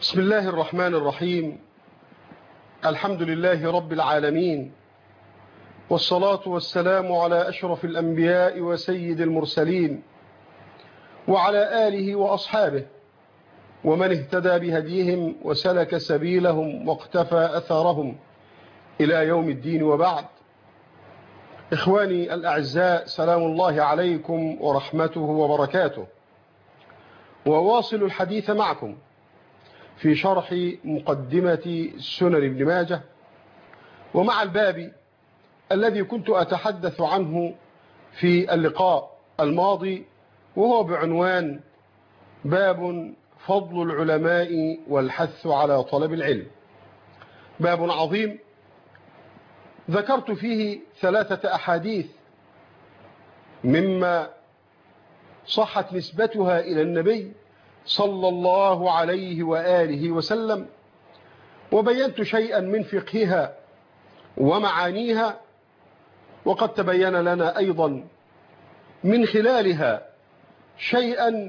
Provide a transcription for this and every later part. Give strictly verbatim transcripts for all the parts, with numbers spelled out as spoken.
بسم الله الرحمن الرحيم. الحمد لله رب العالمين، والصلاة والسلام على أشرف الأنبياء وسيد المرسلين، وعلى آله وأصحابه ومن اهتدى بهديهم وسلك سبيلهم واقتفى أثارهم إلى يوم الدين. وبعد، إخواني الأعزاء، سلام الله عليكم ورحمته وبركاته، وواصل الحديث معكم في شرح مقدمة سنن ابن ماجه، ومع الباب الذي كنت أتحدث عنه في اللقاء الماضي، وهو بعنوان باب فضل العلماء والحث على طلب العلم. باب عظيم ذكرت فيه ثلاثة أحاديث مما صحت نسبتها إلى النبي صلى الله عليه وآله وسلم، وبينت شيئا من فقهها ومعانيها، وقد تبين لنا أيضا من خلالها شيئا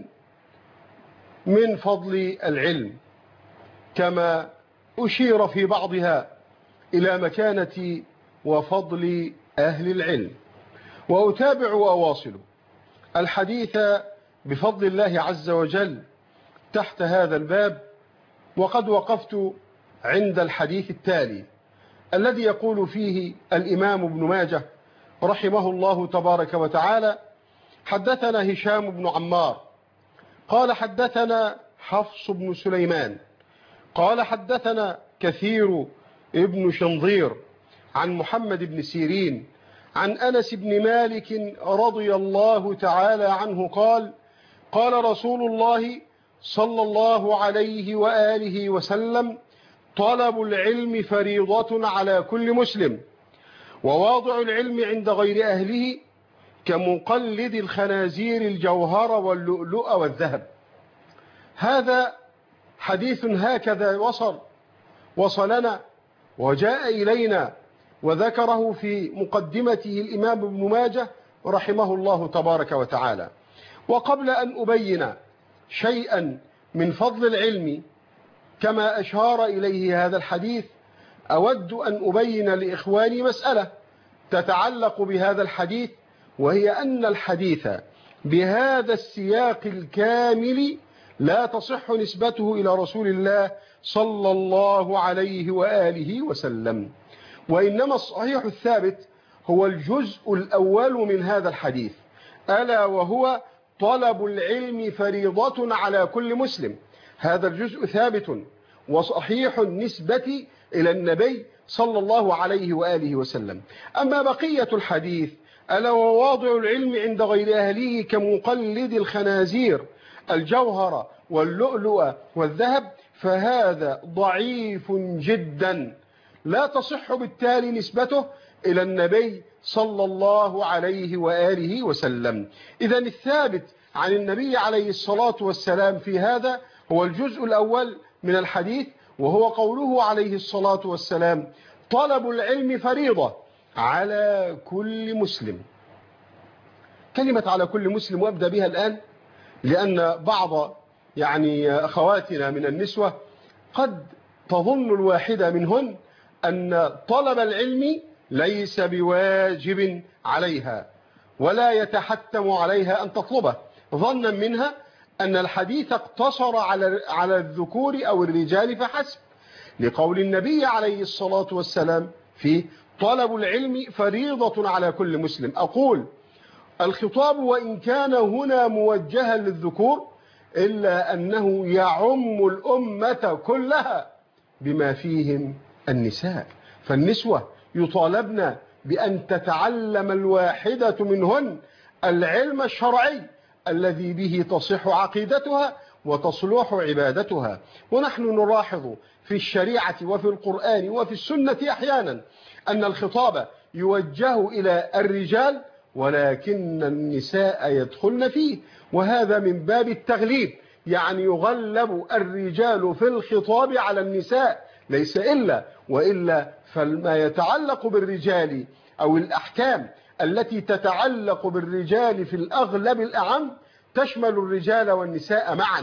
من فضل العلم، كما أشير في بعضها إلى مكانة وفضل أهل العلم. وأتابع وأواصل الحديث بفضل الله عز وجل تحت هذا الباب، وقد وقفت عند الحديث التالي الذي يقول فيه الإمام ابن ماجه رحمه الله تبارك وتعالى: حدثنا هشام بن عمار قال حدثنا حفص بن سليمان قال حدثنا كثير ابن شنظير عن محمد بن سيرين عن أنس بن مالك رضي الله تعالى عنه قال: قال رسول الله صلى الله عليه وآله وسلم: طلب العلم فريضة على كل مسلم، وواضع العلم عند غير أهله كمقلد الخنازير الجوهر واللؤلؤ والذهب. هذا حديث هكذا وصل وصلنا وجاء إلينا، وذكره في مقدمته الإمام ابن ماجه رحمه الله تبارك وتعالى. وقبل أن أبين شيئا من فضل العلم كما أشار إليه هذا الحديث، أود أن أبين لإخواني مسألة تتعلق بهذا الحديث، وهي أن الحديث بهذا السياق الكامل لا تصح نسبته إلى رسول الله صلى الله عليه وآله وسلم، وإنما الصحيح الثابت هو الجزء الأول من هذا الحديث، ألا وهو طلب العلم فريضة على كل مسلم. هذا الجزء ثابت وصحيح النسبة إلى النبي صلى الله عليه وآله وسلم. أما بقية الحديث ألا وواضع العلم عند غير أهله كمقلد الخنازير الجوهر واللؤلؤ والذهب، فهذا ضعيف جدا، لا تصح بالتالي نسبته إلى النبي صلى الله عليه وآله وسلم. إذن الثابت عن النبي عليه الصلاة والسلام في هذا هو الجزء الأول من الحديث، وهو قوله عليه الصلاة والسلام: طلب العلم فريضة على كل مسلم. كلمة على كل مسلم وأبدأ بها الآن، لأن بعض يعني أخواتنا من النسوة قد تظن الواحدة منهن أن طلب العلم ليس بواجب عليها ولا يتحتم عليها أن تطلبه، ظنا منها أن الحديث اقتصر على على الذكور أو الرجال فحسب، لقول النبي عليه الصلاة والسلام في طلب العلم فريضة على كل مسلم. أقول الخطاب وإن كان هنا موجها للذكور، إلا أنه يعم الأمة كلها بما فيهم النساء، فالنسوة يطالبن بأن تتعلم الواحدة منهن العلم الشرعي الذي به تصح عقيدتها وتصلح عبادتها. ونحن نلاحظ في الشريعة وفي القرآن وفي السنة أحيانا أن الخطاب يوجه إلى الرجال، ولكن النساء يدخلن فيه، وهذا من باب التغليب، يعني يغلب الرجال في الخطاب على النساء، ليس إلا وإلا فما يتعلق بالرجال أو الأحكام التي تتعلق بالرجال في الأغلب الأعم تشمل الرجال والنساء معا،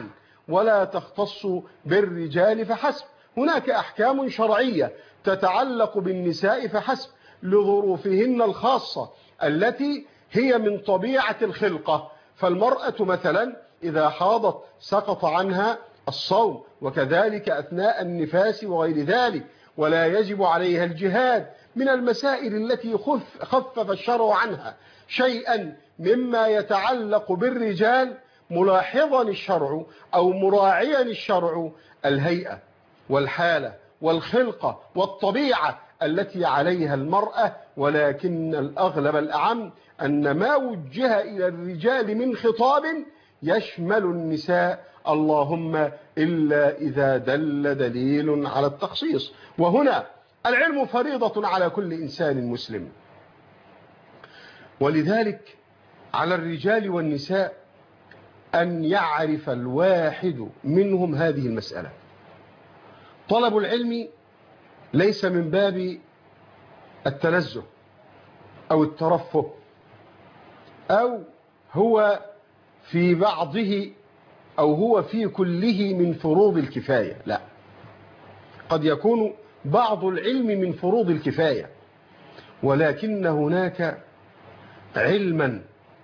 ولا تختص بالرجال فحسب. هناك أحكام شرعية تتعلق بالنساء فحسب لظروفهن الخاصة التي هي من طبيعة الخلقة. فالمرأة مثلا إذا حاضت سقط عنها الصوم، وكذلك أثناء النفاس وغير ذلك، ولا يجب عليها الجهاد. من المسائل التي خف خفف الشرع عنها شيئا مما يتعلق بالرجال، ملاحظا الشرع أو مراعيا الشرع الهيئة والحالة والخلقة والطبيعة التي عليها المرأة. ولكن الأغلب الأعم أن ما وجه إلى الرجال من خطاب يشمل النساء، اللهم إلا إذا دل دليل على التخصيص. وهنا العلم فريضة على كل إنسان مسلم، ولذلك على الرجال والنساء أن يعرف الواحد منهم هذه المسألة. طلب العلم ليس من باب التنزه أو الترفه، أو هو في بعضه أو هو في كله من فروض الكفاية، لا، قد يكون بعض العلم من فروض الكفاية، ولكن هناك علما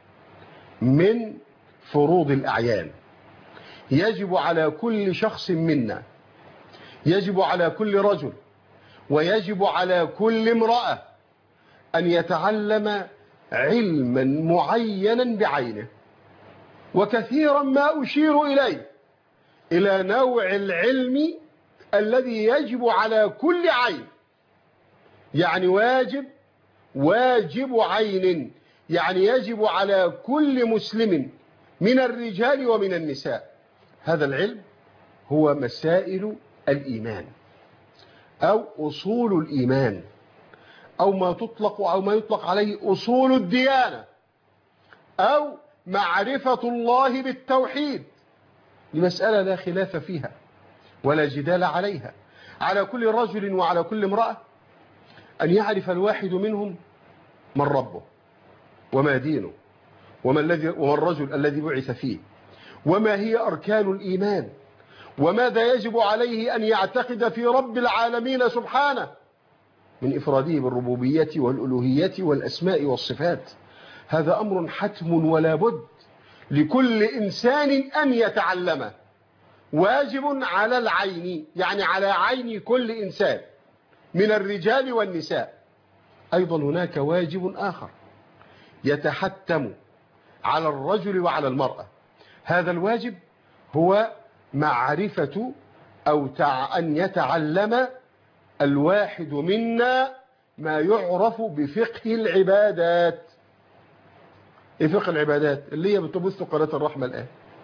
من فروض الأعيان يجب على كل شخص منا، يجب على كل رجل، ويجب على كل امرأة أن يتعلم علما معينا بعينه. وكثيرا ما أشير إليه إلى نوع العلم الذي يجب على كل عين، يعني واجب واجب عين، يعني يجب على كل مسلم من الرجال ومن النساء. هذا العلم هو مسائل الإيمان أو أصول الإيمان، أو ما تطلق أو ما يطلق عليه أصول الديانة، أو معرفة الله بالتوحيد. لمسألة لا خلاف فيها ولا جدال عليها. على كل رجل وعلى كل امرأة أن يعرف الواحد منهم من ربه وما دينه وما الذي وما الرجل الذي بعث فيه، وما هي أركان الإيمان، وماذا يجب عليه أن يعتقد في رب العالمين سبحانه من إفراده بالربوبية والألوهية والأسماء والصفات. هذا أمر حتم ولا بد لكل إنسان أن يتعلمه، واجب على العين، يعني على عين كل إنسان من الرجال والنساء. أيضا هناك واجب آخر يتحتم على الرجل وعلى المرأة. هذا الواجب هو معرفة أو أن يتعلم الواحد منا ما يعرف بفقه العبادات. ايه فقه العبادات؟ اللي هي بتبث قناة الرحمة الآن.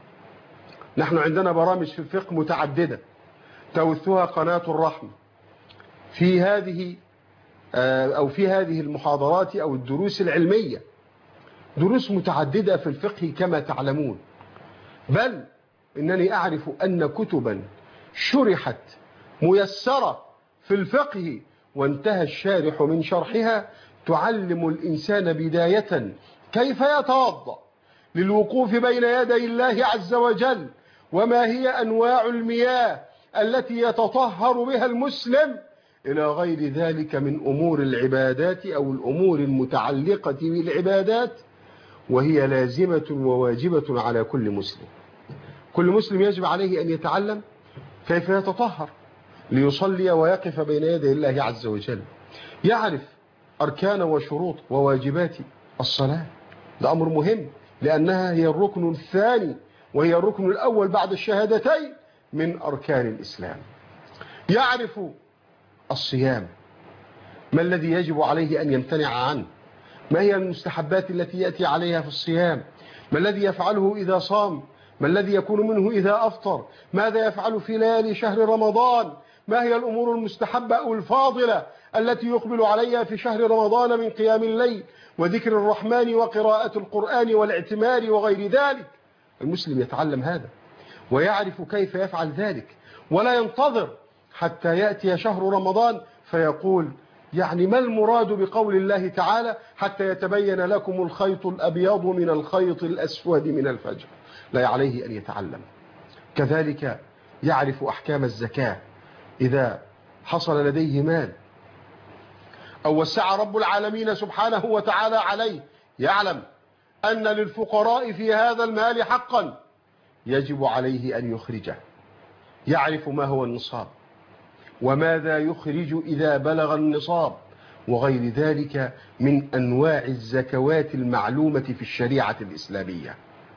نحن عندنا برامج في الفقه متعددة تبثها قناة الرحمة في هذه أو في هذه المحاضرات أو الدروس العلمية، دروس متعددة في الفقه كما تعلمون. بل إنني أعرف أن كتبا شرحت ميسرة في الفقه وانتهى الشارح من شرحها تعلم الإنسان بداية كيف يتوضأ للوقوف بين يدي الله عز وجل، وما هي أنواع المياه التي يتطهر بها المسلم، إلى غير ذلك من أمور العبادات أو الأمور المتعلقة بالعبادات، وهي لازمة وواجبة على كل مسلم. كل مسلم يجب عليه أن يتعلم كيف يتطهر ليصلي ويقف بين يدي الله عز وجل، يعرف أركان وشروط وواجبات الصلاة. ده أمر مهم لأنها هي الركن الثاني وهي الركن الأول بعد الشهادتين من أركان الإسلام. يعرف الصيام، ما الذي يجب عليه أن يمتنع عنه، ما هي المستحبات التي يأتي عليها في الصيام، ما الذي يفعله إذا صام، ما الذي يكون منه إذا أفطر، ماذا يفعل في ليالي شهر رمضان، ما هي الأمور المستحبة أو الفاضلة التي يقبل عليها في شهر رمضان من قيام الليل وذكر الرحمن وقراءة القرآن والاعتمار وغير ذلك. المسلم يتعلم هذا ويعرف كيف يفعل ذلك، ولا ينتظر حتى يأتي شهر رمضان فيقول يعني ما المراد بقول الله تعالى حتى يتبين لكم الخيط الأبيض من الخيط الأسود من الفجر. لا، عليه أن يتعلم كذلك يعرف أحكام الزكاة إذا حصل لديه مال أو وسع رب العالمين سبحانه وتعالى عليه، يعلم أن للفقراء في هذا المال حقا يجب عليه أن يخرجه، يعرف ما هو النصاب وماذا يخرج إذا بلغ النصاب وغير ذلك من أنواع الزكوات المعلومة في الشريعة الإسلامية.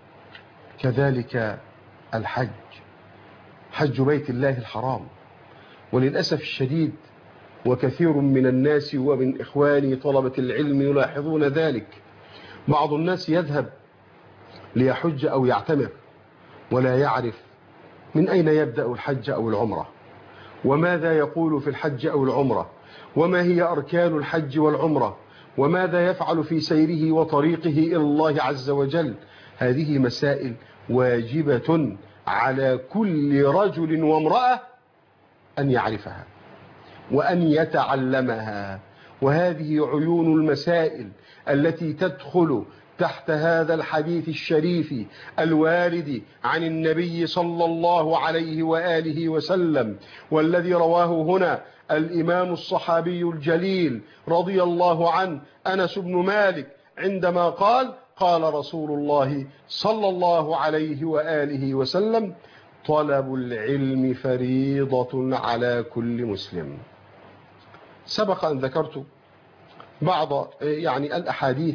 كذلك الحج، حج بيت الله الحرام. وللأسف الشديد وكثير من الناس ومن إخواني طلبة العلم يلاحظون ذلك، بعض الناس يذهب ليحج أو يعتمر ولا يعرف من أين يبدأ الحج أو العمرة، وماذا يقول في الحج أو العمرة، وما هي أركان الحج والعمرة، وماذا يفعل في سيره وطريقه إلى الله عز وجل. هذه مسائل واجبة على كل رجل وامرأة أن يعرفها وأن يتعلمها، وهذه عيون المسائل التي تدخل تحت هذا الحديث الشريف الوارد عن النبي صلى الله عليه وآله وسلم، والذي رواه هنا الإمام الصحابي الجليل رضي الله عنه أنس بن مالك عندما قال: قال رسول الله صلى الله عليه وآله وسلم: طلب العلم فريضة على كل مسلم. سبق أن ذكرت بعض يعني الأحاديث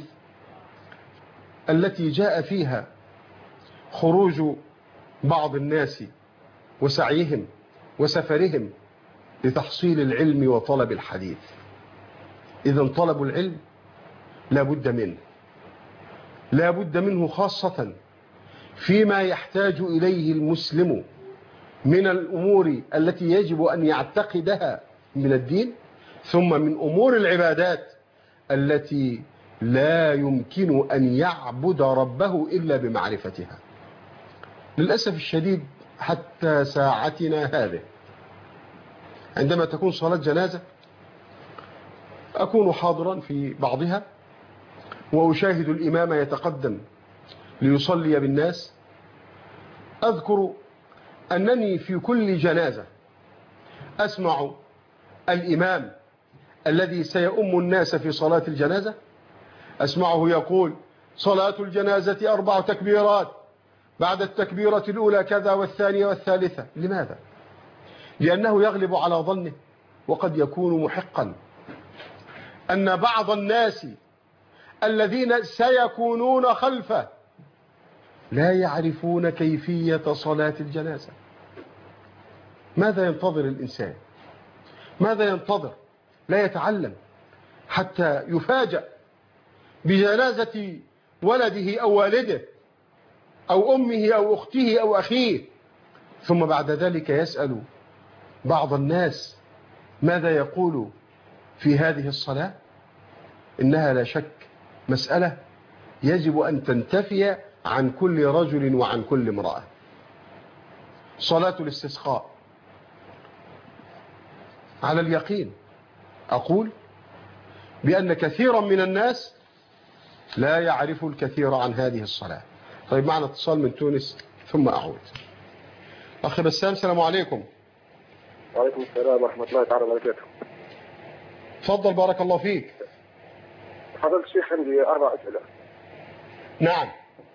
التي جاء فيها خروج بعض الناس وسعيهم وسفرهم لتحصيل العلم وطلب الحديث. إذن طلب العلم لا بد منه، لا بد منه خاصة فيما يحتاج إليه المسلم من الأمور التي يجب أن يعتقدها من الدين، ثم من أمور العبادات التي لا يمكن أن يعبد ربه إلا بمعرفتها. للأسف الشديد حتى ساعتنا هذه عندما تكون صلاة جنازة أكون حاضرا في بعضها وأشاهد الإمام يتقدم ليصلي بالناس. أذكر أنني في كل جنازة أسمع الإمام الذي سيؤم الناس في صلاة الجنازة أسمعه يقول: صلاة الجنازة أربع تكبيرات، بعد التكبيرة الأولى كذا والثانية والثالثة. لماذا؟ لأنه يغلب على ظنه وقد يكون محقا أن بعض الناس الذين سيكونون خلفه لا يعرفون كيفية صلاة الجنازة. ماذا ينتظر الإنسان؟ ماذا ينتظر؟ لا يتعلم حتى يفاجأ بجنازة ولده أو والده أو أمه أو أخته أو أخيه، ثم بعد ذلك يسأل بعض الناس ماذا يقول في هذه الصلاة. إنها لا شك مسألة يجب أن تنتفي عن كل رجل وعن كل امرأة. صلاة الاستسقاء على اليقين أقول بأن كثيرا من الناس لا يعرف الكثير عن هذه الصلاة. طيب معنا اتصال من تونس ثم أعود. أخي بسام، السلام عليكم. وعليكم السلام ورحمة الله تعالى وبركاته. تفضل بارك الله فيك. حضرتك الشيخ عندي أربع أسئلة. نعم.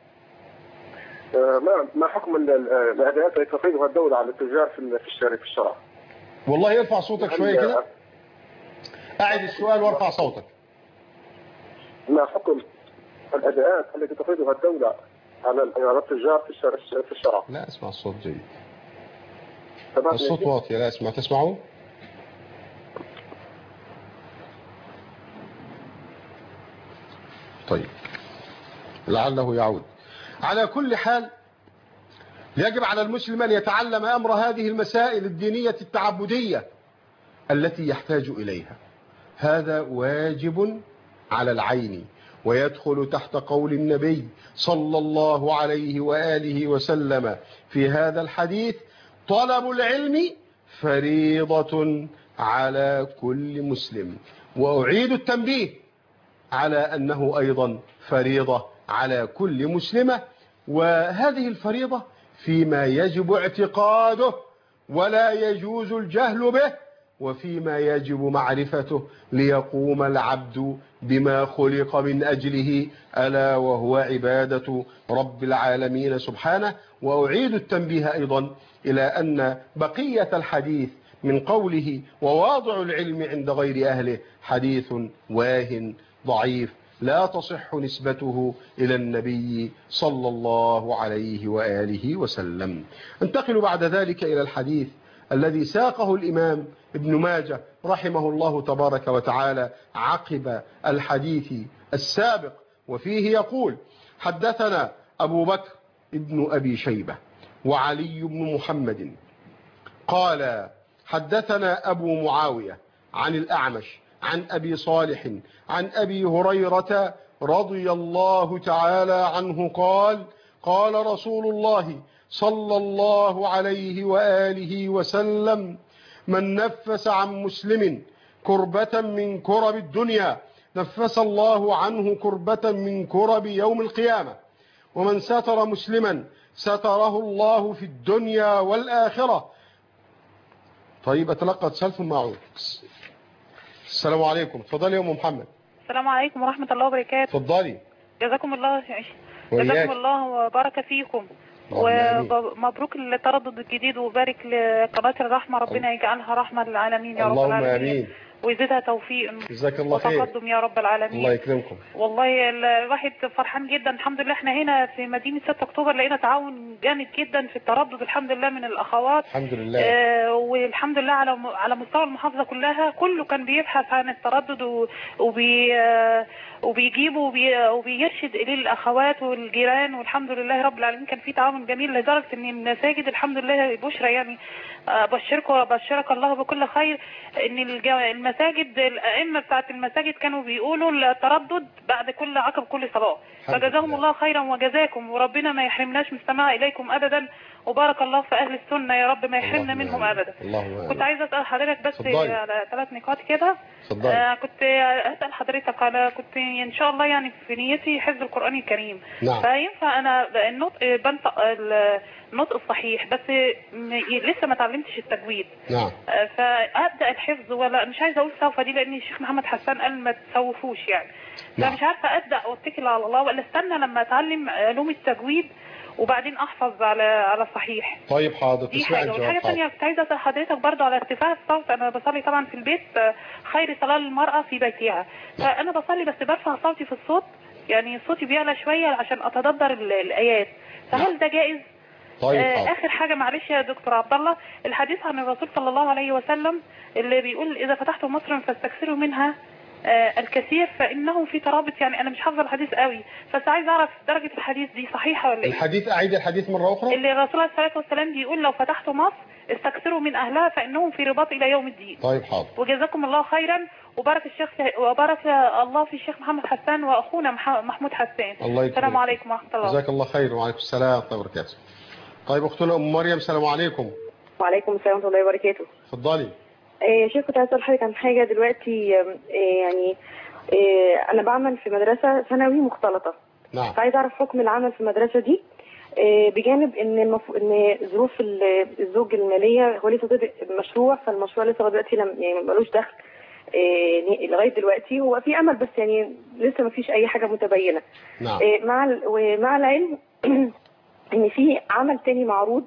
ما ما حكم الأدوات التي تفرضها الدولة على التجار في الشارع في الشرع؟ والله يرفع صوتك شوية كده. أعد السؤال وارفع صوتك. ما حكم الأدوات التي تفرضها الدولة على التجار في الشارع في الشرع؟ لا أسمع الصوت جيد. الصوت واطي، لا أسمع. تسمعون؟ طيب لعله يعود. على كل حال يجب على المسلم أن يتعلم أمر هذه المسائل الدينية التعبدية التي يحتاج إليها. هذا واجب على العين، ويدخل تحت قول النبي صلى الله عليه وآله وسلم في هذا الحديث: طلب العلم فريضة على كل مسلم. وأعيد التنبيه على أنه أيضا فريضة على كل مسلمة، وهذه الفريضة فيما يجب اعتقاده ولا يجوز الجهل به، وفيما يجب معرفته ليقوم العبد بما خلق من أجله، ألا وهو عبادة رب العالمين سبحانه. وأعيد التنبيه أيضا إلى أن بقية الحديث من قوله وواضع العلم عند غير أهله حديث واهن ضعيف لا تصح نسبته إلى النبي صلى الله عليه وآله وسلم. انتقل بعد ذلك إلى الحديث الذي ساقه الإمام ابن ماجه رحمه الله تبارك وتعالى عقب الحديث السابق، وفيه يقول: حدثنا أبو بكر ابن أبي شيبة وعلي بن محمد قال حدثنا أبو معاوية عن الأعمش عن أبي صالح عن أبي هريرة رضي الله تعالى عنه قال: قال رسول الله صلى الله عليه وآله وسلم: من نفس عن مسلم كربة من كرب الدنيا نفس الله عنه كربة من كرب يوم القيامة، ومن ستر مسلما ستره الله في الدنيا والآخرة. طيب أتلقى اتصال ثم أعود. السلام عليكم. تفضلي يا أم محمد. السلام عليكم ورحمة الله وبركاته. تفضلي. جزاكم الله جزاكم الله وبارك فيكم، ومبروك التردد الجديد، وبارك لقناة الرحمة، ربنا يجعلها رحمة للعالمين يا رب العالمين. اللهم آمين. ويزيدها توفيق جزاك الله خير وتقدم يا رب العالمين. الله يكرمكم. والله الواحد فرحان جدا، الحمد لله. احنا هنا في مدينة ستة أكتوبر لقينا تعاون جامد جدا في التردد، الحمد لله، من الأخوات. الحمد لله. آه والحمد لله على على مستوى المحافظة كلها كله كان بيبحث عن التردد وبي آه وبيجيبوا وبي وبيرشد إليه الأخوات والجيران، والحمد لله رب العالمين. كان في تعاون جميل لدرجة إن المساجد الحمد لله بشرى، يعني أبشرك وأبشرك الله بكل خير إن المساجد الأئمة بتاعت المساجد كانوا بيقولوا التردد بعد كل عقب كل صلاة، فجزاهم الله خيرا وجزاكم، وربنا ما يحرمناش من السماع إليكم أبدا، وبارك الله في أهل السنة يا رب، ما يحرمنا منهم أبدا. كنت عايزة أسأل حضرتك بس صدقي. على ثلاث نقاط كده. آه كنت أسأل حضرتك على كنت إن شاء الله يعني في نيتي حفظ القرآن الكريم. نعم. فينفع أنا النطق بنطق النطق الصحيح بس لسه ما تعلمتش التجويد. نعم. فأبدأ الحفظ ولا مش عايزة أقول سوف دي لأن الشيخ محمد حسان قال ما تسوفوش يعني. نعم. فمش عارفة أبدأ واتكل على الله ولا استنى لما أتعلم علوم التجويد وبعدين احفظ على على الصحيح. طيب حاضر. تسمع الجواب. حاجه ثانيه كنت عايزه اسال حضرتك برضه على ارتفاع الصوت. انا بصلي طبعا في البيت، خير صلاه للمراه في بيتها، فانا بصلي بس برفع صوتي في الصوت، يعني صوتي بيعلى شويه عشان اتدبر الايات، فهل ده جائز؟ طيب آه اخر حاجه معلش يا دكتور عبد الله، الحديث عن الرسول صلى الله عليه وسلم اللي بيقول اذا فتحتم مصرا فاستكثروا منها آه الكثير فانه في ترابط، يعني انا مش حافظه الحديث قوي، بس عايز اعرف درجه الحديث دي صحيحه ولا ايه؟ الحديث اعيد الحديث مره اخرى. اللي الرسول عليه الصلاه والسلام بيقول لو فتحتم مصر استكثروا من اهلها فانهم في رباط الى يوم الدين. طيب حاضر. وجزاكم الله خيرا، وبارك الشيخ وبارك الله في الشيخ محمد حسان واخونا محمود حسان. الله يكرمك. السلام عليكم ورحمه الله. جزاك الله خير. وعليكم السلام ورحمه الله وبركاته. طيب اختنا ام مريم، السلام عليكم. وعليكم السلام ورحمه الله وبركاته. اتفضلي. يا شيخ كنت عايزه اسال حضرتك عن حاجه دلوقتي، يعني إيه انا بعمل في مدرسه ثانوي مختلطه. نعم. فعايز اعرف حكم العمل في المدرسه دي، إيه بجانب ان المف... ان ظروف الزوج الماليه هو لسه بادئ مشروع، فالمشروع لسه دلوقتي لم... يعني ملوش دخل إيه لغايه دلوقتي، هو في امل بس يعني لسه ما فيش اي حاجه متبينه. نعم. إيه مع ال... ومع العلم ان في عمل تاني معروض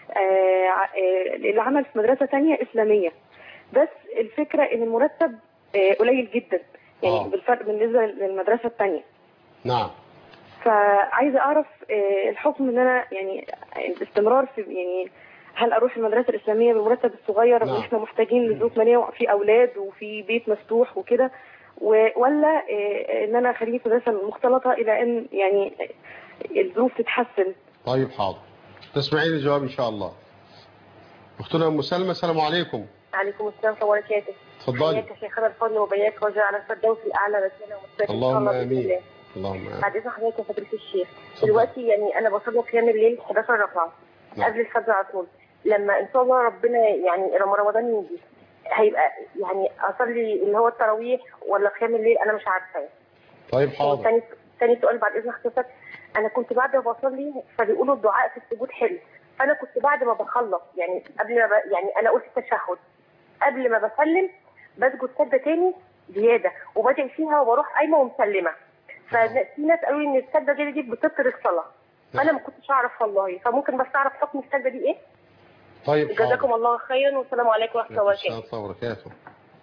العمل في مدرسه ثانيه اسلاميه، بس الفكره ان المرتب قليل جدا يعني آه. بالفرق بالنسبه للمدرسه الثانيه. نعم. فعايزه اعرف الحكم ان انا يعني الاستمرار في يعني هل اروح المدرسه الاسلاميه بالمرتب الصغير نعم. واحنا محتاجين لظروف ماليه وفي اولاد وفي بيت مفتوح وكده، ولا ان انا اخليه في مدرسه مختلطه الى ان يعني الظروف تتحسن. طيب حاضر، تسمعين الجواب ان شاء الله. اختنا ام سلمى، السلام عليكم. وعليكم السلام ورحمه الله وبركاته. اتفضلي. حياك يا شيخنا الفضل وبياك وجه على الفردوس الاعلى رسالة ومثبت اللهم امين. اللهم امين. بعد اذن حضرتك يا فضيله الشيخ، دلوقتي يعني انا بصلي قيام الليل حداشر ركعه قبل الفجر على طول، لما ان شاء الله ربنا يعني لما رمضان يجي هيبقى يعني اصلي اللي هو التراويح ولا قيام الليل؟ انا مش عارفه. طيب حاضر. ثاني ثاني سؤال بعد اذن حضرتك، انا كنت بعد ما بصلي فبيقولوا الدعاء في السجود حلو، فانا كنت بعد ما بخلص يعني قبل ما ب... يعني انا قلت التشهد قبل ما بسلم بسجد سجده تاني زياده وبدعي فيها وبروح قايمه ومسلمه. ففي ناس قالوا لي ان السجده دي دي بتبطل الصلاه، فانا ما كنتش اعرف والله، فممكن بس اعرف حكم السجده دي ايه؟ طيب جزاكم الله خيرا والسلام عليكم ورحمه الله وبركاته. وبركاته.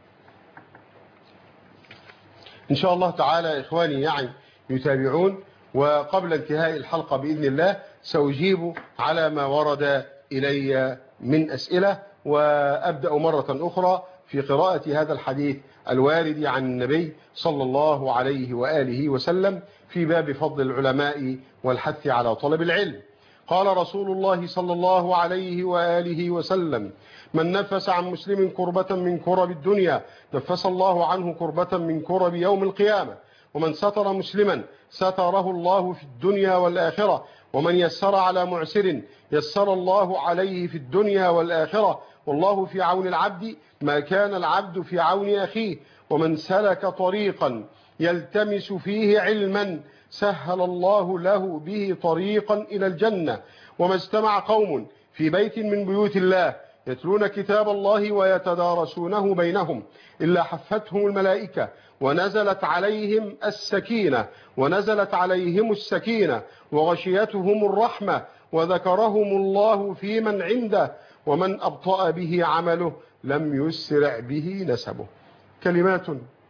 إن شاء الله تعالى إخواني يعني يتابعون، وقبل انتهاء الحلقة بإذن الله سأجيب على ما ورد إلي من أسئلة، وأبدأ مرة أخرى في قراءة هذا الحديث الوارد عن النبي صلى الله عليه وآله وسلم في باب فضل العلماء والحث على طلب العلم. قال رسول الله صلى الله عليه وآله وسلم: من نفس عن مسلم كربة من كرب الدنيا نفس الله عنه كربة من كرب يوم القيامة، ومن ستر مسلما ستره الله في الدنيا والآخرة، ومن يسر على معسر يسر الله عليه في الدنيا والآخرة، والله في عون العبد ما كان العبد في عون أخيه، ومن سلك طريقا يلتمس فيه علما سهل الله له به طريقا إلى الجنة. وما اجتمع قوم في بيت من بيوت الله يتلون كتاب الله ويتدارسونه بينهم إلا حفتهم الملائكة ونزلت عليهم السكينة ونزلت عليهم السكينة وغشيتهم الرحمة وذكرهم الله في من عنده، ومن أبطأ به عمله لم يسرع به نسبه. كلمات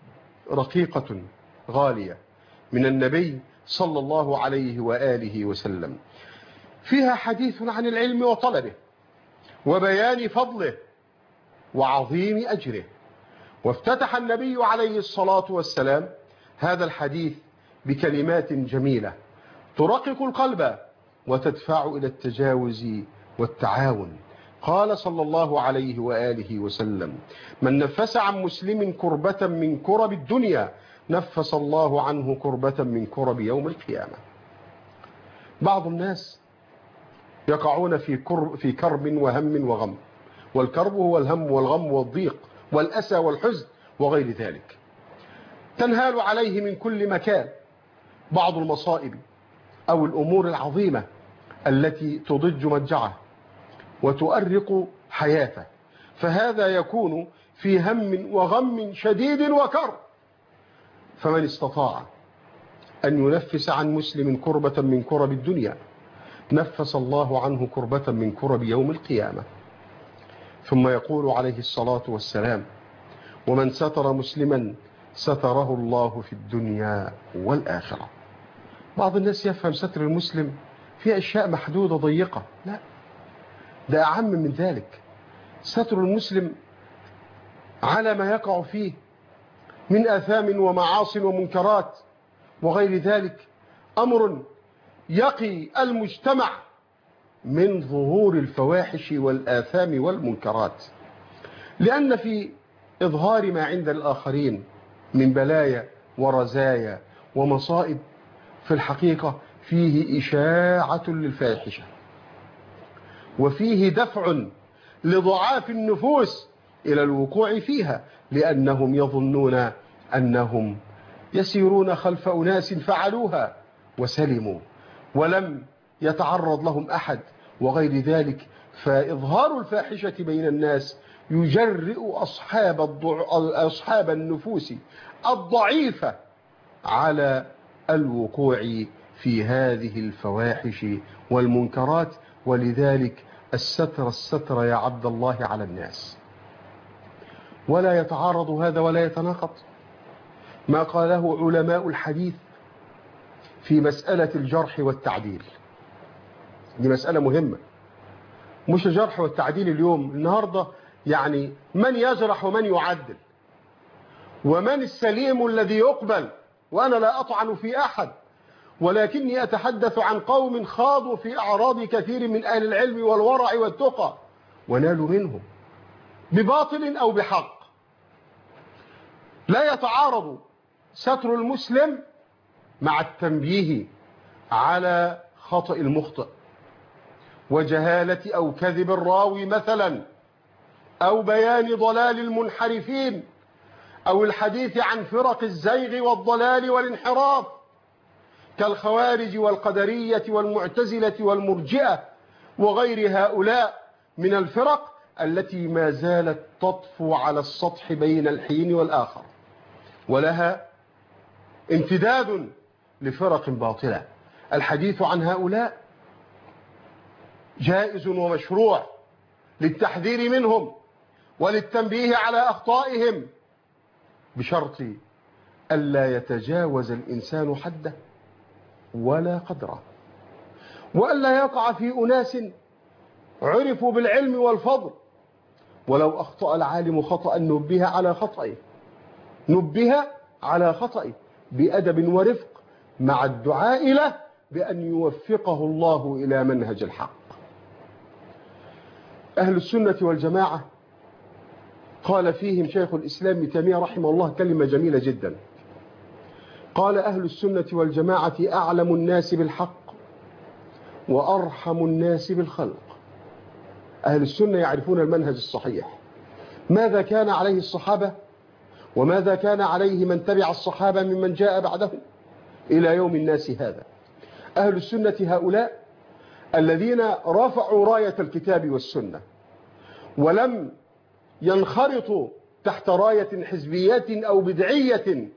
رقيقة غالية من النبي صلى الله عليه وآله وسلم، فيها حديث عن العلم وطلبه وبيان فضله وعظيم أجره. وافتتح النبي عليه الصلاة والسلام هذا الحديث بكلمات جميلة ترقق القلب وتدفع إلى التجاوز والتعاون. قال صلى الله عليه وآله وسلم: من نفس عن مسلم كربة من كرب الدنيا نفس الله عنه كربة من كرب يوم القيامة. بعض الناس يقعون في كرب, في كرب وهم وغم، والكرب هو الهم والغم والضيق والأسى والحزن وغير ذلك، تنهال عليه من كل مكان بعض المصائب أو الأمور العظيمة التي تضج مضجعه وتؤرق حياته، فهذا يكون في هم وغم شديد وكرب. فمن استطاع أن ينفس عن مسلم كربة من كرب الدنيا نفس الله عنه كربة من كرب يوم القيامة. ثم يقول عليه الصلاة والسلام: ومن ستر مسلما ستره الله في الدنيا والآخرة. بعض الناس يفهم ستر المسلم في أشياء محدودة ضيقة، لا، ده أعم من ذلك. ستر المسلم على ما يقع فيه من آثام ومعاصٍ ومنكرات وغير ذلك أمر يقي المجتمع من ظهور الفواحش والآثام والمنكرات، لأن في إظهار ما عند الآخرين من بلايا ورزايا ومصائب في الحقيقة فيه إشاعة للفاحشة، وفيه دفع لضعاف النفوس إلى الوقوع فيها، لأنهم يظنون أنهم يسيرون خلف أناس فعلوها وسلموا ولم يتعرض لهم أحد وغير ذلك. فإظهار الفاحشة بين الناس يجرئ أصحاب, الضع... أصحاب النفوس الضعيفة على الوقوع في هذه الفواحش والمنكرات. ولذلك الستر الستر يا عبد الله على الناس، ولا يتعارض هذا ولا يتناقض ما قاله علماء الحديث في مسألة الجرح والتعديل. دي مسألة مهمة، مش الجرح والتعديل اليوم النهاردة، يعني من يجرح ومن يعدل ومن السليم الذي يقبل. وأنا لا أطعن في أحد، ولكني أتحدث عن قوم خاضوا في أعراض كثير من أهل العلم والورع والتقى ونالوا منهم بباطل أو بحق. لا يتعارض ستر المسلم مع التنبيه على خطأ المخطئ وجهالة أو كذب الراوي مثلا، أو بيان ضلال المنحرفين، أو الحديث عن فرق الزيغ والضلال والانحراف كالخوارج والقدرية والمعتزلة والمرجئة وغير هؤلاء من الفرق التي ما زالت تطفو على السطح بين الحين والآخر، ولها امتداد لفرق باطلة. الحديث عن هؤلاء جائز ومشروع للتحذير منهم وللتنبيه على أخطائهم، بشرط ألا يتجاوز الإنسان حده ولا قدره، وألا يقع في أناس عرفوا بالعلم والفضل، ولو أخطأ العالم خطأ نبه على خطئه نبه على خطئه بأدب ورفق، مع الدعاء له بأن يوفقه الله إلى منهج الحق. أهل السنة والجماعة قال فيهم شيخ الإسلام ابن تيمية رحمه الله كلمة جميلة جدا، قال: أهل السنة والجماعة أعلم الناس بالحق وأرحم الناس بالخلق. أهل السنة يعرفون المنهج الصحيح، ماذا كان عليه الصحابة وماذا كان عليه من تبع الصحابة ممن جاء بعدهم إلى يوم الناس هذا. أهل السنة هؤلاء الذين رفعوا راية الكتاب والسنة ولم ينخرطوا تحت راية حزبية أو بدعية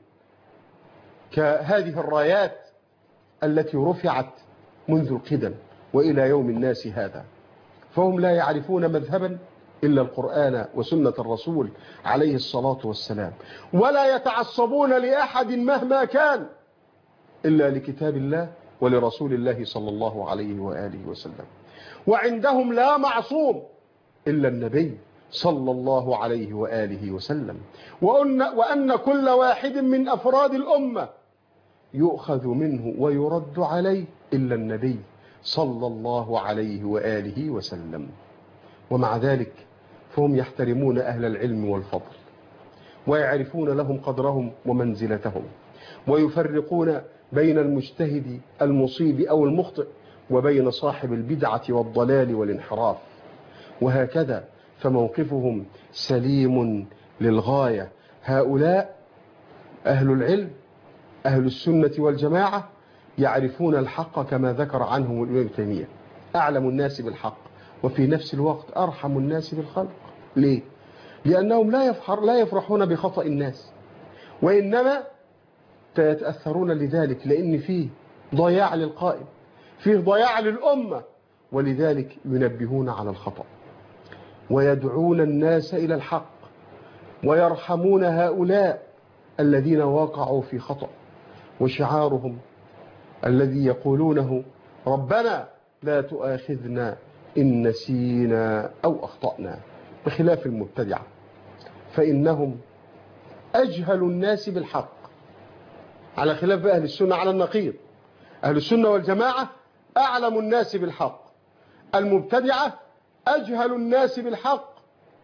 كهذه الرايات التي رفعت منذ القدم وإلى يوم الناس هذا. فهم لا يعرفون مذهبا إلا القرآن وسنة الرسول عليه الصلاة والسلام، ولا يتعصبون لأحد مهما كان إلا لكتاب الله ولرسول الله صلى الله عليه وآله وسلم. وعندهم لا معصوم إلا النبي صلى الله عليه وآله وسلم، وأن, وأن كل واحد من أفراد الأمة يؤخذ منه ويرد عليه إلا النبي صلى الله عليه وآله وسلم. ومع ذلك فهم يحترمون أهل العلم والفضل ويعرفون لهم قدرهم ومنزلتهم، ويفرقون بين المجتهد المصيب أو المخطئ وبين صاحب البدعة والضلال والانحراف، وهكذا فموقفهم سليم للغاية. هؤلاء أهل العلم أهل السنة والجماعة يعرفون الحق كما ذكر عنهم ابن تيمية، أعلم الناس بالحق وفي نفس الوقت أرحم الناس بالخلق. ليه؟ لأنهم لا يفخر لا يفرحون بخطأ الناس، وإنما يتأثرون لذلك، لأن فيه ضياع للقائم، فيه ضياع للأمة، ولذلك ينبهون على الخطأ ويدعون الناس إلى الحق ويرحمون هؤلاء الذين وقعوا في خطأ. وشعارهم الذي يقولونه: ربنا لا تؤاخذنا إن نسينا أو أخطأنا، بخلاف المبتدعة فإنهم أجهل الناس بالحق، على خلاف أهل السنة على النقيض. أهل السنة والجماعة أعلم الناس بالحق، المبتدعة أجهل الناس بالحق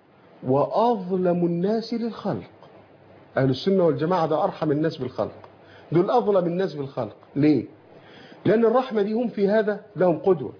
وأظلم الناس للخلق. أهل السنة والجماعة ده أرحم الناس بالخلق، دول أظلم الناس بالخلق. ليه؟ لأن الرحمة دي هم في هذا لهم قدوة.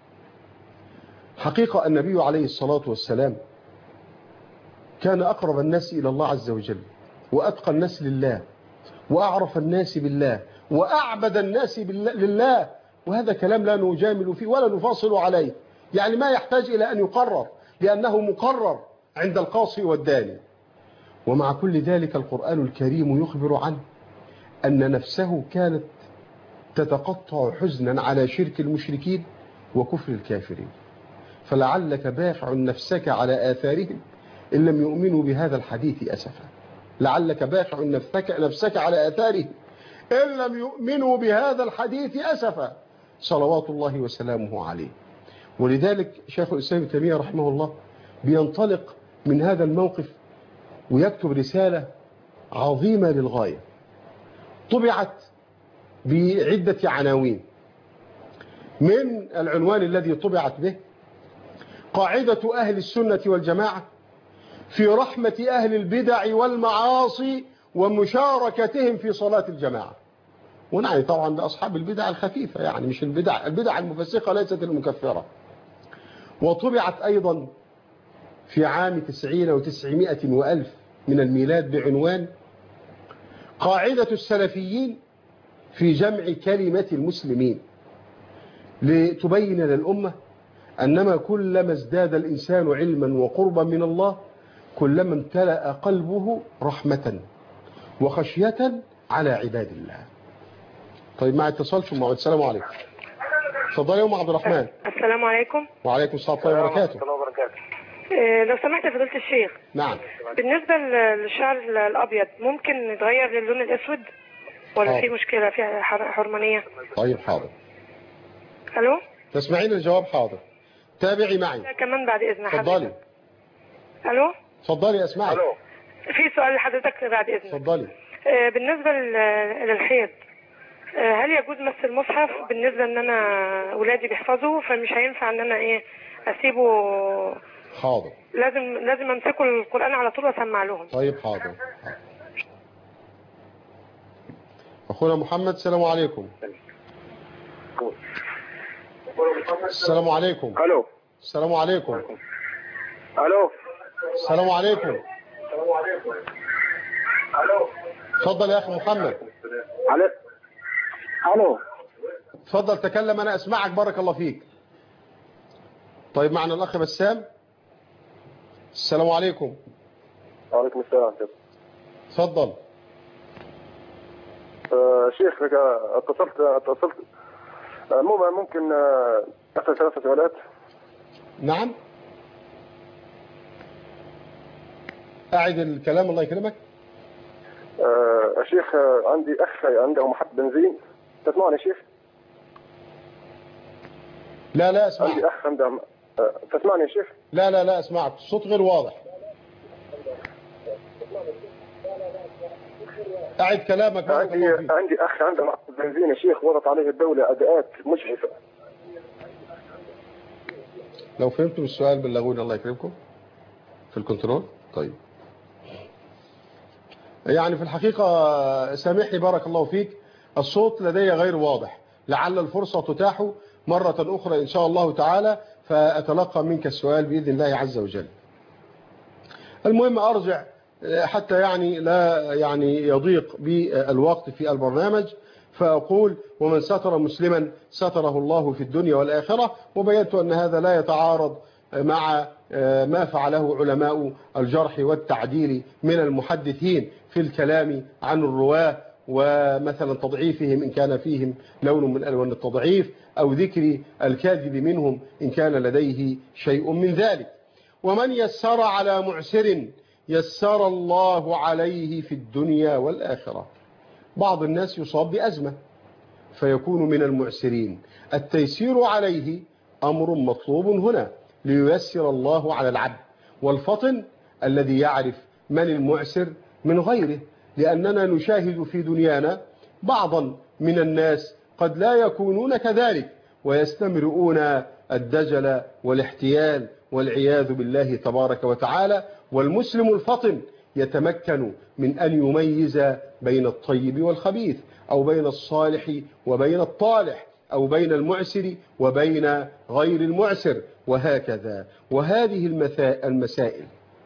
حقيقة النبي عليه الصلاة والسلام كان أقرب الناس إلى الله عز وجل، وأتقى الناس لله، وأعرف الناس بالله، وأعبد الناس لله، وهذا كلام لا نجامل فيه ولا نفاصل عليه، يعني ما يحتاج إلى أن يقرر لأنه مقرر عند القاصي والداني. ومع كل ذلك القرآن الكريم يخبر عنه أن نفسه كانت تتقطع حزنا على شرك المشركين وكفر الكافرين، فلعلك باخع نفسك على آثارهم إن لم يؤمنوا بهذا الحديث أسفا. لعلك باخع نفسك, نفسك على آثارهم إن لم يؤمنوا بهذا الحديث أسفا، صلوات الله وسلامه عليه. ولذلك شيخ الإسلام ابن تيمية رحمه الله بينطلق من هذا الموقف ويكتب رسالة عظيمة للغاية، طبعت بعدة عناوين. من العنوان الذي طبعت به: قاعدة أهل السنة والجماعة في رحمة أهل البدع والمعاصي ومشاركتهم في صلاة الجماعة. ونعني طبعا بأصحاب البدع الخفيفة، يعني مش البدع البدع المفسقة ليست المكفرة. وطبعت أيضا في عام تسعين وتسعمائة وألف من الميلاد بعنوان قاعدة السلفيين في جمع كلمة المسلمين، لتبين للأمة أنما كلما ازداد الإنسان علما وقربا من الله كلما امتلأ قلبه رحمة وخشية على عباد الله. طيب مع اتصال ثم معود. السلام عليكم. تفضل يا ام عبد الرحمن. السلام عليكم. وعليكم السلام ورحمه الله وبركاته. إيه لو سمحت يا فضيلة الشيخ. نعم. بالنسبة للشعر الأبيض ممكن نتغير للون الأسود ولا حاضر. في مشكلة فيها حرمانية؟ طيب حاضر. ألو؟ تسمعين الجواب؟ حاضر. تابعي معي. كمان بعد إذن حضرتك. تفضلي. ألو؟ تفضلي أسمعك. الو. في سؤال لحضرتك بعد إذنك. تفضلي. إيه بالنسبة للحيض هل يجوز مس المصحف؟ بالنسبة ان انا ولادي بيحفظوا فمش هينفع ان انا ايه اسيبه. حاضر. لازم لازم امسكوا القرآن على طول واسمع لهم. طيب حاضر. حاضر. اخونا محمد. السلام عليكم. السلام عليكم. الو. السلام عليكم. الو. السلام عليكم. السلام عليكم. الو. تفضل يا اخي محمد. عليك. الو. تفضل تكلم انا اسمعك بارك الله فيك. طيب معنا الاخ بسام. السلام عليكم. وعليكم السلام. تفضل. آه شيخ لك اتصلت اتصلت آه مو ممكن آه اسال ثلاث سؤالات؟ نعم. اعد الكلام الله يكرمك. آه يا شيخ آه عندي اخ عنده محط بنزين. تسمعني يا شيخ؟ لا لا اسمع. عندي اخ عنده آه تسمعني يا شيخ؟ لا لا لا اسمعك الصوت غير واضح. اعد كلامك بارك عندي الله فيك. عندي اخ عنده محط بنزين يا شيخ وضعت عليه الدوله اداءات مجحفه. لو فهمتم السؤال بلغوني الله يكرمكم في الكنترول. طيب يعني في الحقيقة سامحني بارك الله فيك الصوت لدي غير واضح، لعل الفرصة تتاح مرة أخرى إن شاء الله تعالى فأتلقى منك السؤال بإذن الله عز وجل. المهم أرجع حتى يعني لا يعني يضيق بالوقت في البرنامج، فأقول ومن ستر مسلما ستره الله في الدنيا والآخرة، وبينت أن هذا لا يتعارض مع ما فعله علماء الجرح والتعديل من المحدثين في الكلام عن الرواة ومثلا تضعيفهم إن كان فيهم لون من ألوان التضعيف أو ذكر الكاذب منهم إن كان لديه شيء من ذلك. ومن يسر على معسر يسر الله عليه في الدنيا والآخرة. بعض الناس يصاب بأزمة فيكون من المعسرين، التيسير عليه أمر مطلوب هنا لييسر الله على العبد، والفطن الذي يعرف من المعسر من غيره، لأننا نشاهد في دنيانا بعضا من الناس قد لا يكونون كذلك ويستمرؤون الدجل والاحتيال والعياذ بالله تبارك وتعالى. والمسلم الفطن يتمكن من أن يميز بين الطيب والخبيث، أو بين الصالح وبين الطالح، أو بين المعسر وبين غير المعسر، وهكذا. وهذه المسائل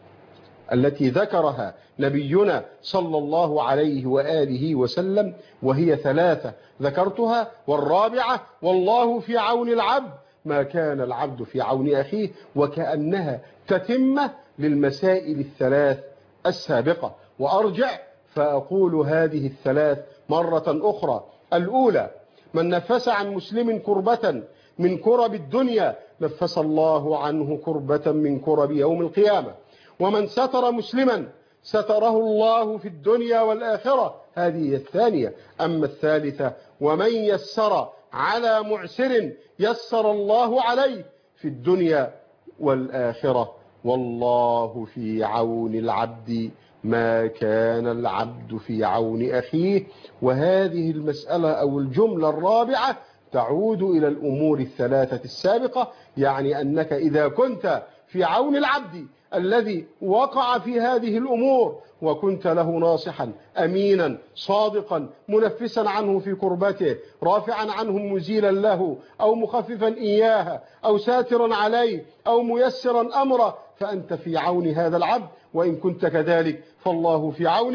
التي ذكرها نبينا صلى الله عليه وآله وسلم وهي ثلاثة ذكرتها، والرابعة والله في عون العبد ما كان العبد في عون أخيه، وكأنها تتمة للمسائل الثلاث السابقة. وأرجع فأقول هذه الثلاث مرة أخرى. الأولى من نفس عن مسلم كربة من كرب الدنيا نفس الله عنه كربة من كرب يوم القيامة. ومن ستر مسلما ستره الله في الدنيا والآخرة، هذه الثانية. أما الثالثة ومن يسر على معسر يسر الله عليه في الدنيا والآخرة، والله في عون العبد ما كان العبد في عون أخيه. وهذه المسألة أو الجملة الرابعة تعود إلى الأمور الثلاثة السابقة، يعني أنك إذا كنت في عون العبد الذي وقع في هذه الأمور وكنت له ناصحا أمينا صادقا منفسا عنه في كربته، رافعا عنه مزيلا له أو مخففا إياها أو ساترا عليه أو ميسرا أمره، فأنت في عون هذا العبد. وإن كنت كذلك فالله في عونك،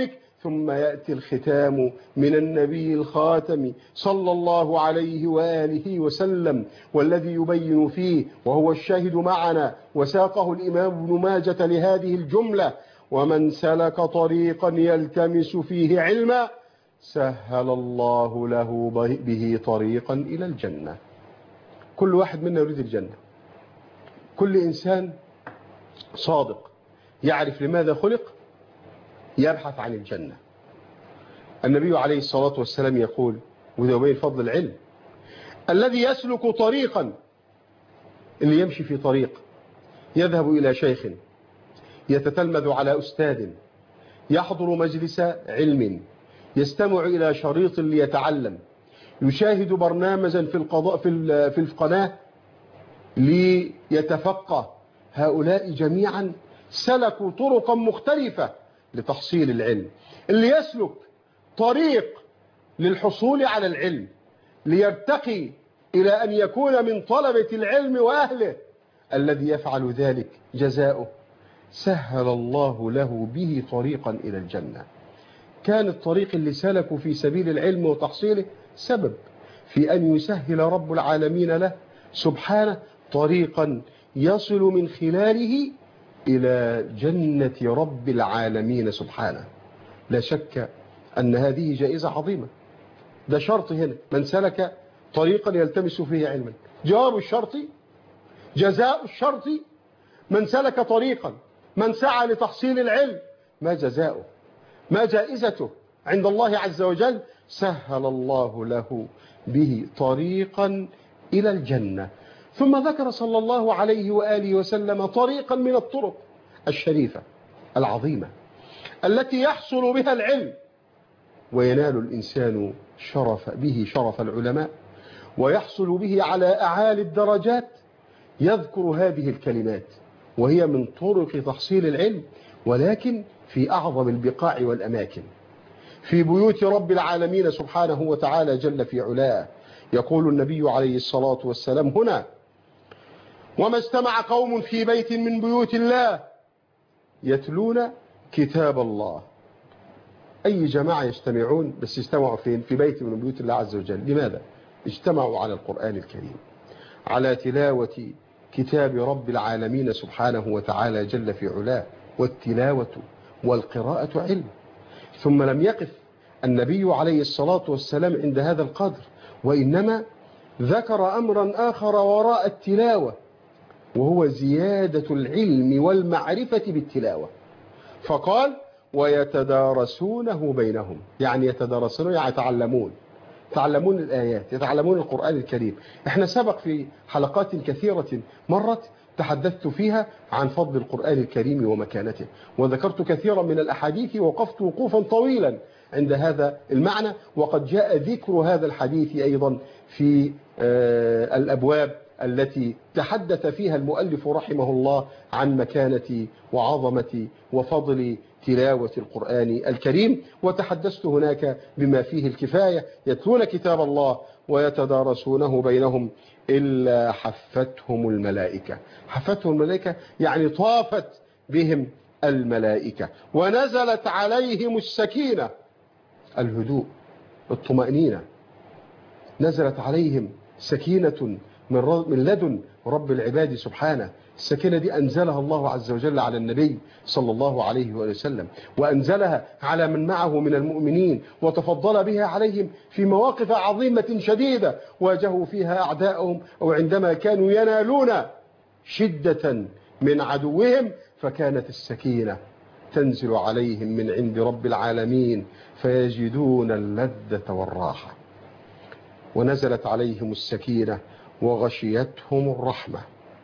ثم يأتي الختام من النبي الخاتم صلى الله عليه وآله وسلم، والذي يبين فيه وهو الشاهد معنا وساقه الإمام ابن ماجة لهذه الجملة: ومن سلك طريقا يلتمس فيه علما سهل الله له به طريقا إلى الجنة. كل واحد منا يريد الجنة، كل إنسان صادق يعرف لماذا خلق يبحث عن الجنة. النبي عليه الصلاة والسلام يقول، وده يبين فضل العلم: الذي يسلك طريقا، اللي يمشي في طريق، يذهب إلى شيخ، يتتلمذ على أستاذ، يحضر مجلس علم، يستمع إلى شريط ليتعلم، يشاهد برنامجا في القضاء في في القناة ليتفقه. هؤلاء جميعا سلكوا طرقا مختلفة لتحصيل العلم. اللي يسلك طريق للحصول على العلم ليرتقي إلى أن يكون من طلبة العلم وأهله، الذي يفعل ذلك جزاؤه سهل الله له به طريقا إلى الجنة. كان الطريق اللي سلكوا في سبيل العلم وتحصيله سبب في أن يسهل رب العالمين له سبحانه طريقا يصل من خلاله إلى جنة رب العالمين سبحانه. لا شك أن هذه جائزة عظيمة. ده شرط هنا: من سلك طريقا يلتمس فيه علما. جواب الشرط، جزاء الشرط: من سلك طريقا، من سعى لتحصيل العلم، ما جزاؤه؟ ما جائزته عند الله عز وجل؟ سهل الله له به طريقا إلى الجنة. ثم ذكر صلى الله عليه وآله وسلم طريقا من الطرق الشريفة العظيمة التي يحصل بها العلم وينال الإنسان شرف به شرف العلماء ويحصل به على أعالي الدرجات. يذكر هذه الكلمات وهي من طرق تحصيل العلم، ولكن في أعظم البقاع والأماكن، في بيوت رب العالمين سبحانه وتعالى جل في علاه. يقول النبي عليه الصلاة والسلام هنا: وما اجتمع قوم في بيت من بيوت الله يتلون كتاب الله. أي جماعة يجتمعون، بس يجتمعوا فين؟ في بيت من بيوت الله عز وجل. لماذا؟ اجتمعوا على القرآن الكريم، على تلاوة كتاب رب العالمين سبحانه وتعالى جل في علاه. والتلاوة والقراءة علم. ثم لم يقف النبي عليه الصلاة والسلام عند هذا القدر، وإنما ذكر أمرا آخر وراء التلاوة، وهو زيادة العلم والمعرفة بالتلاوة. فقال: ويتدارسونه بينهم. يعني يتدارسون، يعني يتعلمون يتعلمون الآيات، يتعلمون القرآن الكريم. احنا سبق في حلقات كثيرة مرت تحدثت فيها عن فضل القرآن الكريم ومكانته، وذكرت كثيرا من الأحاديث، ووقفت وقوفا طويلا عند هذا المعنى. وقد جاء ذكر هذا الحديث أيضا في الأبواب التي تحدث فيها المؤلف رحمه الله عن مكانة وعظمة وفضل تلاوة القرآن الكريم. وتحدثت هناك بما فيه الكفاية: يتلون كتاب الله ويتدارسونه بينهم إلا حفتهم الملائكة. حفتهم الملائكة يعني طافت بهم الملائكة، ونزلت عليهم السكينة، الهدوء، الطمأنينة. نزلت عليهم سكينة من لدن رب العباد سبحانه. السكينة دي أنزلها الله عز وجل على النبي صلى الله عليه وسلم، وأنزلها على من معه من المؤمنين، وتفضل بها عليهم في مواقف عظيمة شديدة واجهوا فيها أعداءهم، أو عندما كانوا ينالون شدة من عدوهم، فكانت السكينة تنزل عليهم من عند رب العالمين فيجدون اللذة والراحة. ونزلت عليهم السكينة وغشيتهم الرحمة.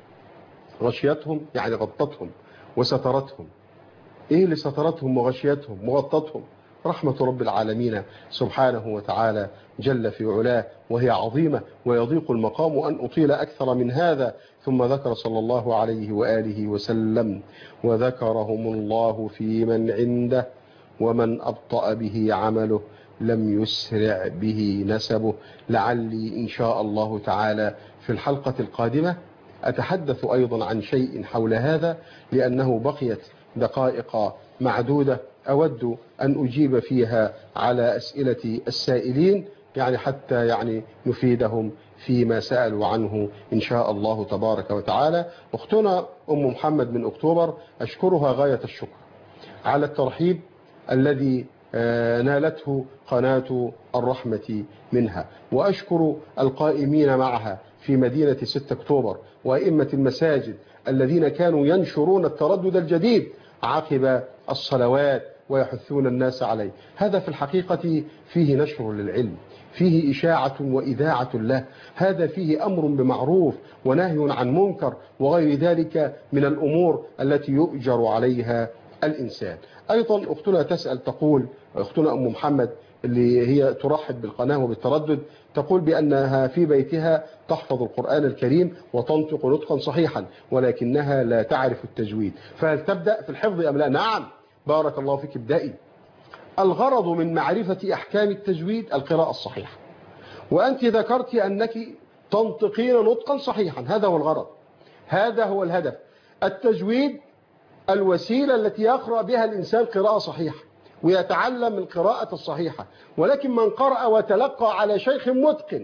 غشيتهم يعني غطتهم وسترتهم. ايه اللي سترتهم وغشيتهم وغطتهم؟ رحمة رب العالمين سبحانه وتعالى جل في علاه، وهي عظيمة ويضيق المقام أن أطيل أكثر من هذا. ثم ذكر صلى الله عليه وآله وسلم: وذكرهم الله في من عنده ومن أبطأ به عمله لم يسرع به نسبه. لعلي إن شاء الله تعالى في الحلقة القادمة أتحدث أيضا عن شيء حول هذا، لأنه بقيت دقائق معدودة أود أن أجيب فيها على أسئلة السائلين، يعني حتى يعني نفيدهم فيما سألوا عنه إن شاء الله تبارك وتعالى. أختنا أم محمد من أكتوبر أشكرها غاية الشكر على الترحيب الذي نالته قناة الرحمة منها، وأشكر القائمين معها في مدينة ستة أكتوبر وأئمة المساجد الذين كانوا ينشرون التردد الجديد عقب الصلوات ويحثون الناس عليه. هذا في الحقيقة فيه نشر للعلم، فيه إشاعة وإذاعة له، هذا فيه أمر بمعروف ونهي عن منكر وغير ذلك من الأمور التي يؤجر عليها الإنسان. أيضا أختنا تسأل تقول، أختنا أم محمد اللي هي ترحب بالقناة وبالتردد، تقول بأنها في بيتها تحفظ القرآن الكريم وتنطق نطقا صحيحا ولكنها لا تعرف التجويد، فهل تبدأ في الحفظ أم لا؟ نعم، بارك الله فيك، ابدأي. الغرض من معرفة أحكام التجويد القراءة الصحيحة، وأنت ذكرت أنك تنطقين نطقا صحيحا، هذا هو الغرض، هذا هو الهدف. التجويد الوسيلة التي يقرأ بها الإنسان قراءة صحيحة ويتعلم القراءة الصحيحة، ولكن من قرأ وتلقى على شيخ متقن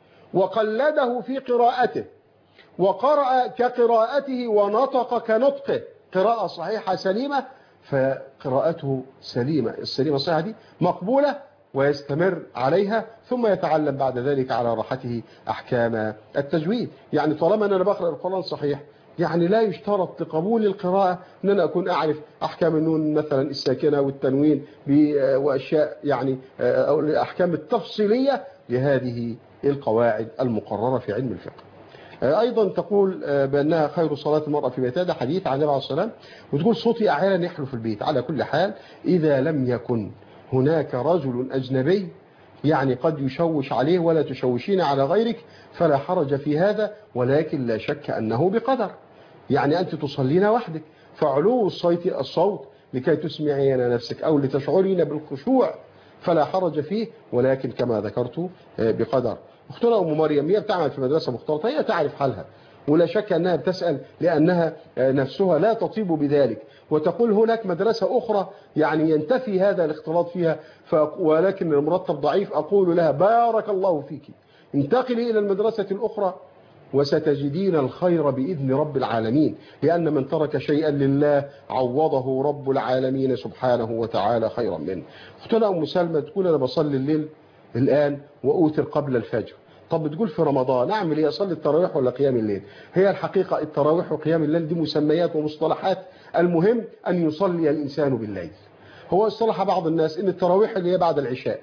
وقلده في قراءته وقرأ كقراءته ونطق كنطقه قراءة صحيحة سليمة، فقراءته سليمة، السليمة الصحيحة دي مقبولة ويستمر عليها، ثم يتعلم بعد ذلك على راحته أحكام التجويد. يعني طالما أنا بقرأ القرآن صحيح، يعني لا يشترط لقبول القراءة أن أنا أكون أعرف أحكام النون مثلا الساكنة والتنوين وأشياء، يعني أو الأحكام التفصيلية لهذه القواعد المقررة في علم الفقه. أيضا تقول بأنها خير صلاة المرأة في بيتها، ده حديث عن النبي عليه الصلاة والسلام، وتقول صوتي أحيانا يحلو في البيت. على كل حال إذا لم يكن هناك رجل أجنبي يعني قد يشوش عليه ولا تشوشين على غيرك فلا حرج في هذا، ولكن لا شك أنه بقدر، يعني أنت تصلين وحدك، فعلو الصوت الصوت لكي تسمعين نفسك أو لتشعرين بالخشوع فلا حرج فيه، ولكن كما ذكرت بقدر. أختنا أم مريم هي بتعمل في مدرسة مختلطة، هي تعرف حالها ولا شك أنها بتسأل لأنها نفسها لا تطيب بذلك، وتقول هناك مدرسة أخرى يعني ينتفي هذا الاختلاط فيها، ولكن المرتب ضعيف. أقول لها بارك الله فيك، انتقلي إلى المدرسة الأخرى وستجدين الخير بإذن رب العالمين، لأن من ترك شيئا لله عوضه رب العالمين سبحانه وتعالى خيرا منه. أختنا أم سلمى تقول أنا بصلي الليل الآن وأوتر قبل الفجر، طب بتقول في رمضان أعمل إيه، أصلي التراويح ولا قيام الليل؟ هي الحقيقة التراويح وقيام الليل دي مسميات ومصطلحات، المهم أن يصلي الإنسان بالليل. هو اصطلح بعض الناس أن التراويح اللي هي بعد العشاء،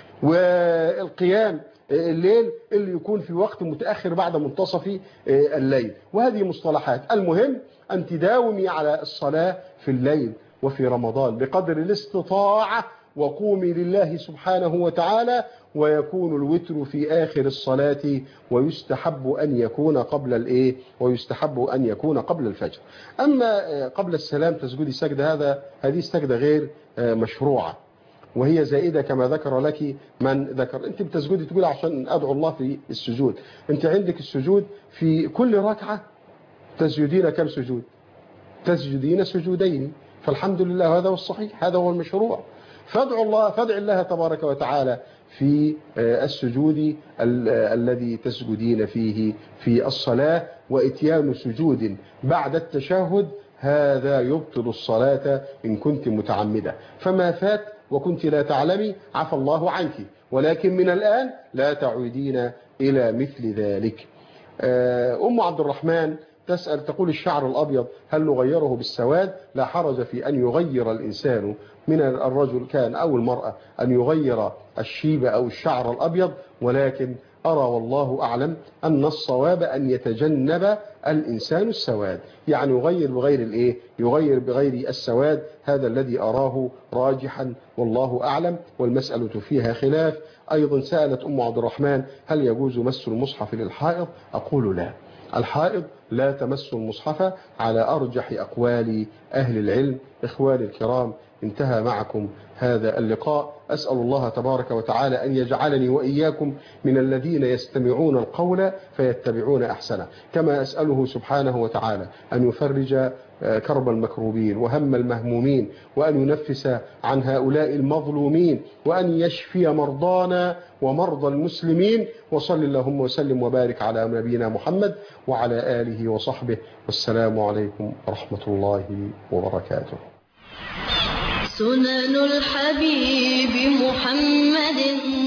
والقيام الليل اللي يكون في وقت متأخر بعد منتصف الليل، وهذه مصطلحات. المهم أن تداومي على الصلاة في الليل وفي رمضان بقدر الاستطاعة، وقومي لله سبحانه وتعالى، ويكون الوتر في آخر الصلاة، ويستحب أن يكون قبل الإيه ويستحب أن يكون قبل الفجر. أما قبل السلام تسجدي سجدة، هذا هذه السجدة غير مشروعة، وهي زائدة كما ذكر لك من ذكر. أنت بتسجدي تقول عشان أدعو الله في السجود، أنت عندك السجود في كل ركعة تسجدين كم سجود؟ تسجدين سجودين، فالحمد لله هذا هو الصحيح، هذا هو المشروع. فادعوا الله، فادع الله تبارك وتعالى في السجود الذي تسجدين فيه في الصلاة، وإتيان سجود بعد التشهد هذا يبطل الصلاة إن كنت متعمدة، فما فات وكنت لا تعلمي عفى الله عنك، ولكن من الآن لا تعودين إلى مثل ذلك. أم عبد الرحمن تسأل تقول الشعر الأبيض هل نغيره بالسواد؟ لا حرج في أن يغير الإنسان من الرجل كان أو المرأة أن يغير الشيب أو الشعر الأبيض، ولكن أرى والله أعلم أن الصواب أن يتجنب الإنسان السواد، يعني يغير بغير الإيه؟ يغير بغير السواد، هذا الذي أراه راجحا والله أعلم، والمسألة فيها خلاف. أيضا سألت أم عبد الرحمن هل يجوز مس المصحف للحائض؟ أقول لا، الحائض لا تمسوا المصحف على أرجح أقوال أهل العلم. إخواني الكرام، انتهى معكم هذا اللقاء. أسأل الله تبارك وتعالى أن يجعلني وإياكم من الذين يستمعون القول فيتبعون أحسنه، كما أسأله سبحانه وتعالى أن يفرج كرب المكروبين وهم المهمومين، وأن ينفس عن هؤلاء المظلومين، وأن يشفي مرضانا ومرضى المسلمين. وصل اللهم وسلم وبارك على نبينا محمد وعلى آله وصحبه، والسلام عليكم ورحمة الله وبركاته. سنن الحبيب محمد